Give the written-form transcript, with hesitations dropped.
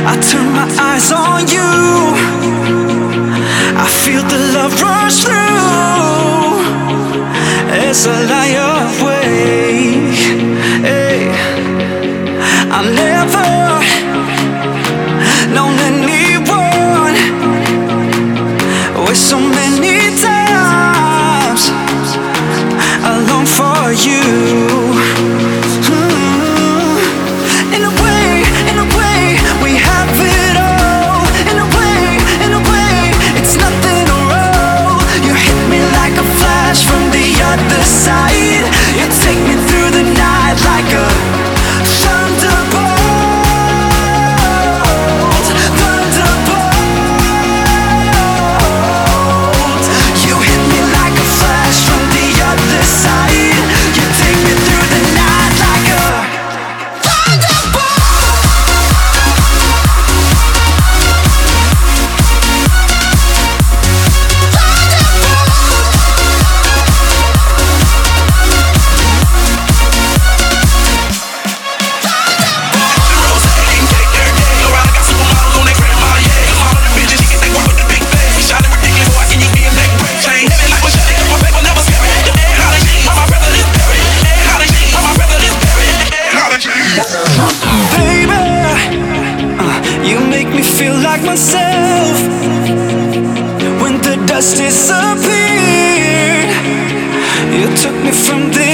I turn my eyes on you. I feel the love rush through as I lie awake. Hey. I've never known anyone with so many times I long for you. In a way, we have it all. In a way, it's nothing to roll. You hit me like a flash from the other side. You take me through the night like a thunderbolt. You hit me like a flash from the other side. You take me through the night like a you make me feel like myself when the dust disappeared. You took me from there.